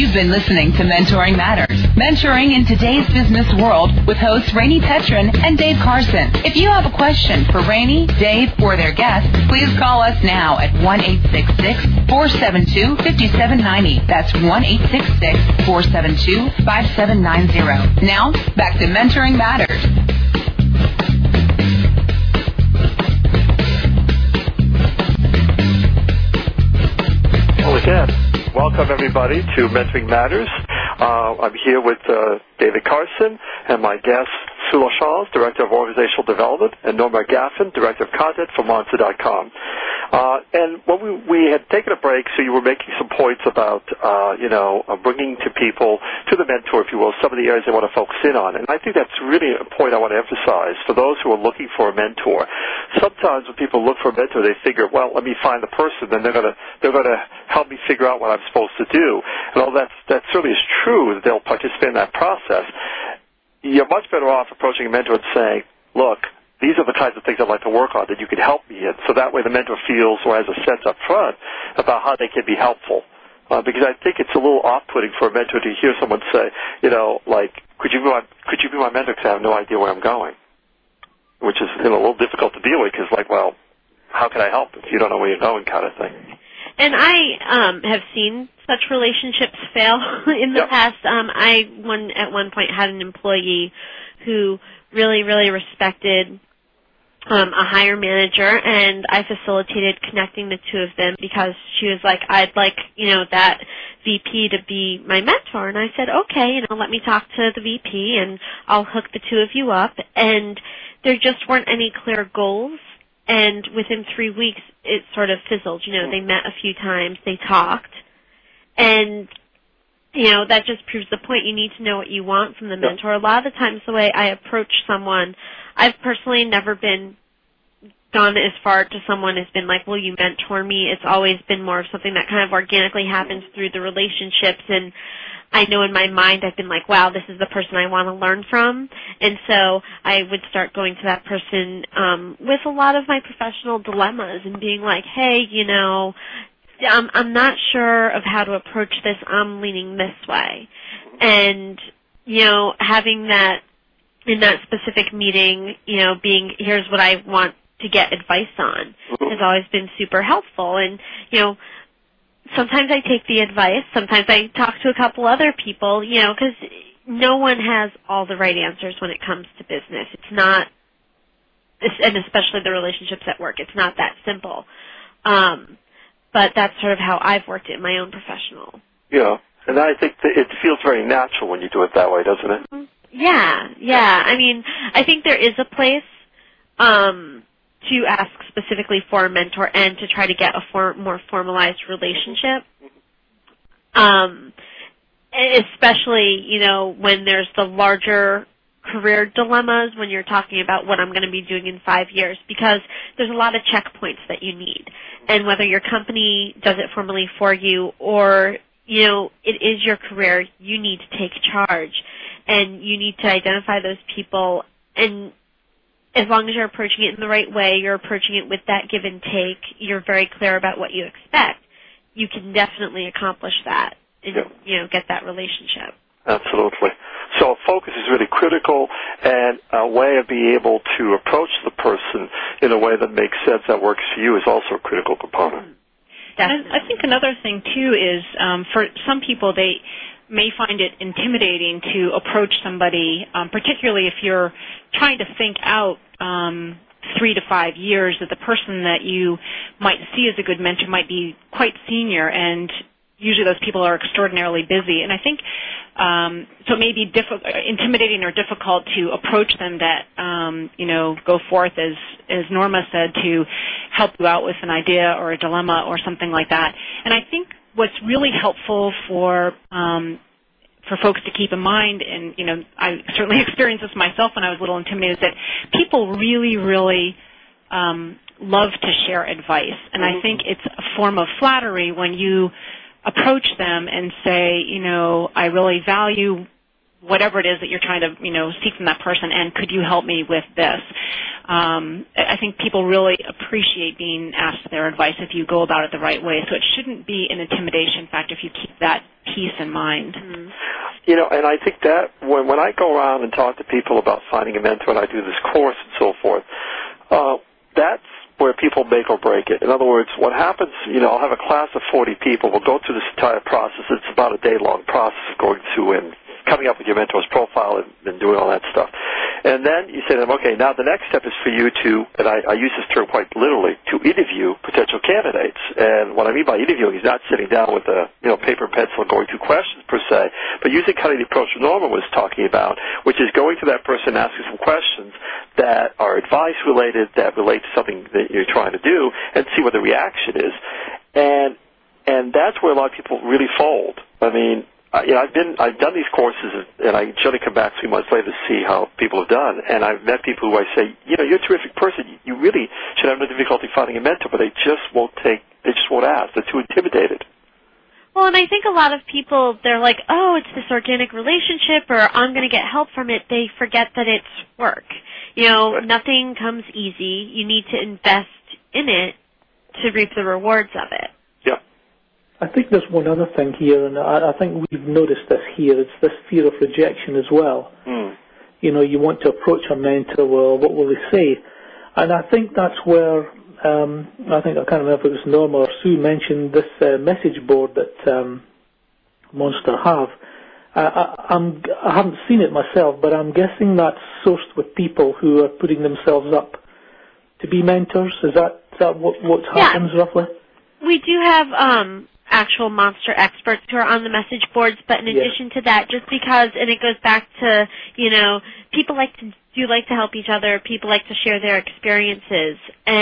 You've been listening to Mentoring Matters, mentoring in today's business world with hosts Rainey Petrin and Dave Carson. If you have a question for Rainey, Dave, or their guests, please call us now at 1-866-472-5790. That's 1-866-472-5790. Now, back to Mentoring Matters. Well, again, welcome everybody to Mentoring Matters. I'm here with David Carson and my guest, Sue LaChance, Director of Organizational Development, and Norma Gaffin, Director of Content for Monster.com. And when we had taken a break, so you were making some points about, bringing to people, to the mentor, if you will, some of the areas they want to focus in on. And I think that's really a point I want to emphasize for those who are looking for a mentor. Sometimes when people look for a mentor, they figure, well, let me find the person, then they're going to help me figure out what I'm supposed to do. And all that certainly is true, that they'll participate in that process. You're much better off approaching a mentor and saying, look, these are the kinds of things I'd like to work on that you could help me in. So that way the mentor feels or has a sense up front about how they can be helpful. Because I think it's a little off-putting for a mentor to hear someone say, could you be my mentor because I have no idea where I'm going? Which is a little difficult to deal with because, well, how can I help if you don't know where you're going kind of thing. And I have seen such relationships fail in the past. I at one point had an employee who really, really respected a higher manager, and I facilitated connecting the two of them because she was like, I'd like, that VP to be my mentor. And I said, okay, let me talk to the VP and I'll hook the two of you up. And there just weren't any clear goals. And within 3 weeks, it sort of fizzled. They met a few times, they talked. And, that just proves the point. You need to know what you want from the mentor. A lot of the times the way I approach someone, I've personally never gone as far to someone has been like, will you mentor me? It's always been more of something that kind of organically happens through the relationships. And I know in my mind I've been like, wow, this is the person I want to learn from. And so I would start going to that person with a lot of my professional dilemmas and being like, hey, I'm not sure of how to approach this. I'm leaning this way. And, having that in that specific meeting, being here's what I want to get advice on has always been super helpful. And, sometimes I take the advice. Sometimes I talk to a couple other people, because no one has all the right answers when it comes to business. It's not, and especially the relationships at work, it's not that simple. But that's sort of how I've worked it in my own professional. Yeah, and I think that it feels very natural when you do it that way, doesn't it? Yeah. I mean, I think there is a place to ask specifically for a mentor and to try to get a more formalized relationship. Especially, when there's the larger career dilemmas, when you're talking about what I'm going to be doing in 5 years, because there's a lot of checkpoints that you need. And whether your company does it formally for you or, it is your career, you need to take charge. And you need to identify those people. And as long as you're approaching it in the right way, you're approaching it with that give and take, you're very clear about what you expect, you can definitely accomplish that and, get that relationship. Absolutely. So focus is really critical, and a way of being able to approach the person in a way that makes sense, that works for you, is also a critical component. And I think another thing, too, is for some people, they may find it intimidating to approach somebody, particularly if you're trying to think out 3 to 5 years, that the person that you might see as a good mentor might be quite senior, and usually those people are extraordinarily busy. And I think so it may be intimidating or difficult to approach them that, go forth, as Norma said, to help you out with an idea or a dilemma or something like that. And I think what's really helpful for folks to keep in mind, and, I certainly experienced this myself when I was a little intimidated, is that people really, really love to share advice. And I think it's a form of flattery when you approach them and say, I really value whatever it is that you're trying to, seek from that person, and could you help me with this? I think people really appreciate being asked their advice if you go about it the right way. So it shouldn't be an intimidation factor if you keep that peace in mind. Mm-hmm. You know, and I think that when I go around and talk to people about finding a mentor, and I do this course and so forth, that's where people make or break it. In other words, what happens, you know, I'll have a class of 40 people. We'll go through this entire process. It's about a day-long process of going through and coming up with your mentor's profile and doing all that stuff. And then you say to them, okay, now the next step is for you to, and I use this term quite literally, to interview potential candidates. And what I mean by interviewing is not sitting down with a paper and pencil and going through questions per se, but using kind of the approach Norma was talking about, which is going to that person and asking some questions that are advice related, that relate to something that you're trying to do, and see what the reaction is. And that's where a lot of people really fold. I mean, I've done these courses, and I generally come back 3 months later to see how people have done. And I've met people who I say, you know, you're a terrific person. You really should have no difficulty finding a mentor, but they just won't ask. They're too intimidated. Well, and I think a lot of people, they're like, oh, it's this organic relationship, or I'm going to get help from it. They forget that it's work. You know, Right. Nothing comes easy. You need to invest in it to reap the rewards of it. Yeah. I think there's one other thing here, and I think we've noticed this here. It's this fear of rejection as well. Mm. You know, you want to approach a mentor, well, what will they say? And I think that's where, I can't remember if it was Norma or Sue mentioned this message board that Monster have. I haven't seen it myself, but I'm guessing that's sourced with people who are putting themselves up to be mentors. Is that what happens roughly? We do have actual monster experts who are on the message boards, but in addition to that, just because, and it goes back to, you know, people like to help each other, people like to share their experiences,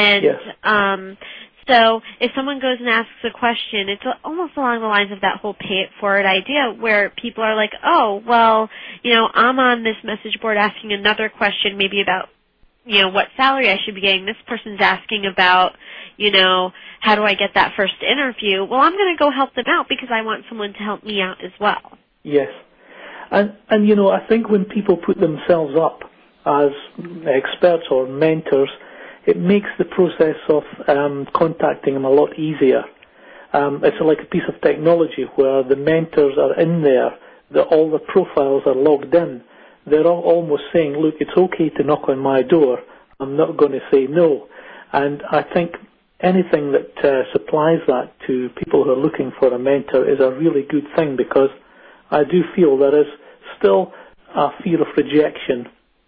and so if someone goes and asks a question, it's almost along the lines of that whole pay it forward idea, where people are like, oh, well, you know, I'm on this message board asking another question maybe about, you know, what salary I should be getting. This person's asking about, you know, how do I get that first interview? Well, I'm going to go help them out because I want someone to help me out as well. Yes. And you know, I think when people put themselves up as experts or mentors, it makes the process of contacting them a lot easier. It's like a piece of technology where the mentors are in there, all the profiles are logged in. They're all almost saying, look, it's okay to knock on my door. I'm not going to say no. And I think anything that supplies that to people who are looking for a mentor is a really good thing, because I do feel there is still a fear of rejection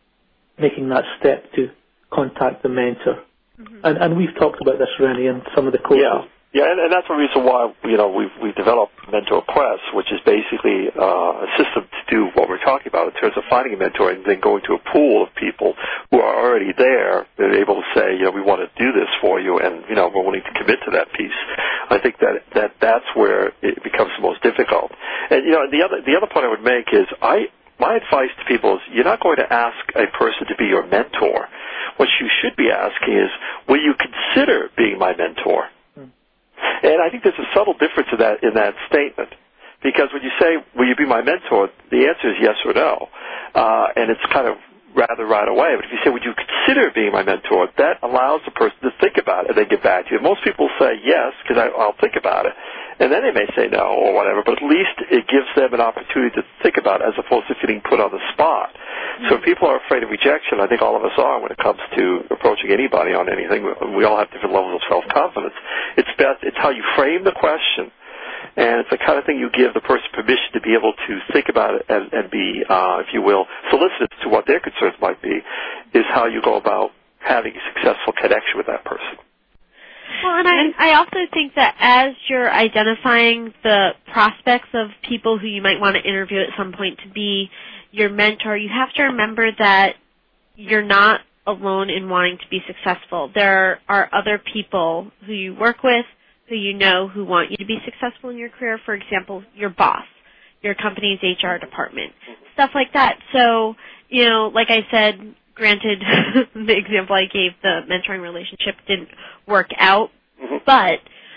making that step to contact the mentor. Mm-hmm. And we've talked about this, Rennie, in some of the courses. Yeah, and that's the reason why, you know, we've developed Mentor Quest, which is basically a system to do what we're talking about in terms of finding a mentor and then going to a pool of people who are already there. They're able to say, you know, we want to do this for you, and, you know, we're willing to commit to that piece. I think that's where it becomes the most difficult. And, you know, the other point I would make is my advice to people is you're not going to ask a person to be your mentor. What you should be asking is, will you consider being my mentor? And I think there's a subtle difference in that statement, because when you say, will you be my mentor, the answer is yes or no, and it's kind of rather right away. But if you say, would you consider being my mentor, that allows the person to think about it and then get back to you. Most people say yes, because I'll think about it, and then they may say no or whatever, but at least it gives them an opportunity to think about it as opposed to feeling put on the spot. So if people are afraid of rejection, I think all of us are when it comes to approaching anybody on anything. We all have different levels of self-confidence. It's how you frame the question, and it's the kind of thing you give the person permission to be able to think about it and be, if you will, solicitous to what their concerns might be, is how you go about having a successful connection with that person. Well, and I also think that as you're identifying the prospects of people who you might want to interview at some point to be your mentor, you have to remember that you're not alone in wanting to be successful. There are other people who you work with, who you know, who want you to be successful in your career. For example, your boss, your company's HR department, stuff like that. So, you know, like I said, granted, the example I gave, the mentoring relationship didn't work out, but,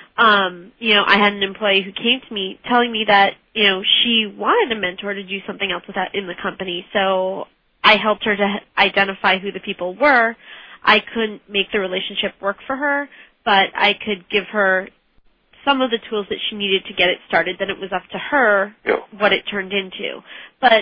you know, I had an employee who came to me telling me that, you know, she wanted a mentor to do something else with that in the company. So I helped her to identify who the people were. I couldn't make the relationship work for her, but I could give her some of the tools that she needed to get it started, then it was up to her what it turned into. But,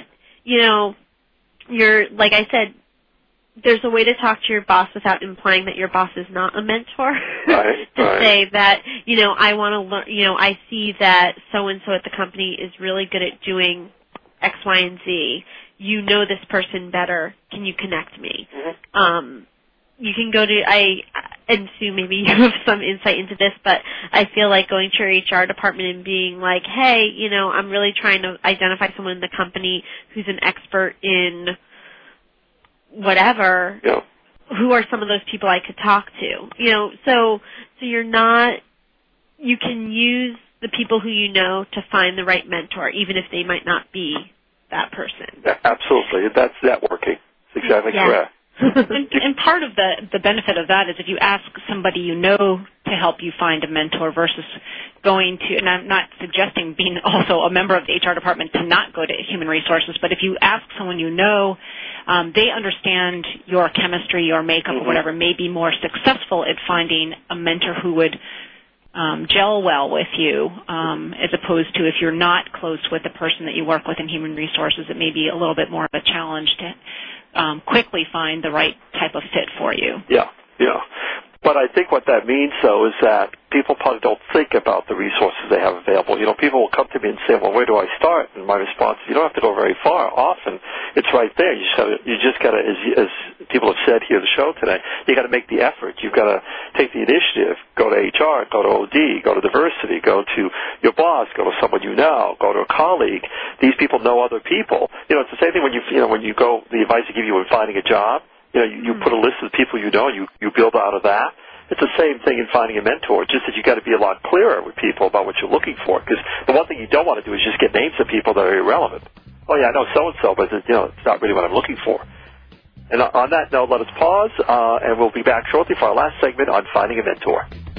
like I said, there's a way to talk to your boss without implying that your boss is not a mentor. Say that, I want to learn, I see that so-and-so at the company is really good at doing X, Y, and Z. You know this person better. Can you connect me? You can go to, and Sue, maybe you have some insight into this, but I feel like going to your HR department and being like, hey, I'm really trying to identify someone in the company who's an expert in whatever. Who are some of those people I could talk to? So you're not, you can use the people who you know to find the right mentor, even if they might not be that person. Yeah, absolutely. That's networking. It's exactly correct. And part of the benefit of that is if you ask somebody you know to help you find a mentor versus going to, and I'm not suggesting being also a member of the HR department to not go to human resources, but if you ask someone you know, they understand your chemistry, your makeup, or whatever, may be more successful at finding a mentor who would gel well with you, as opposed to if you're not close with the person that you work with in human resources, it may be a little bit more of a challenge to quickly find the right type of fit for you. Yeah. But I think what that means, though, is that people probably don't think about the resources they have available. People will come to me and say, well, where do I start? And my response is, you don't have to go very far. Often, it's right there. You just got to, as people have said here on the show today, you got to make the effort. You've got to take the initiative. Go to HR, go to OD, go to diversity, go to your boss, go to someone you know, go to a colleague. These people know other people. It's the same thing when you go, the advice they give you when finding a job. You put a list of the people you know, you build out of that. It's the same thing in finding a mentor, just that you got to be a lot clearer with people about what you're looking for. Because the one thing you don't want to do is just get names of people that are irrelevant. Oh, yeah, I know so-and-so, but it's not really what I'm looking for. And on that note, let us pause, and we'll be back shortly for our last segment on finding a mentor.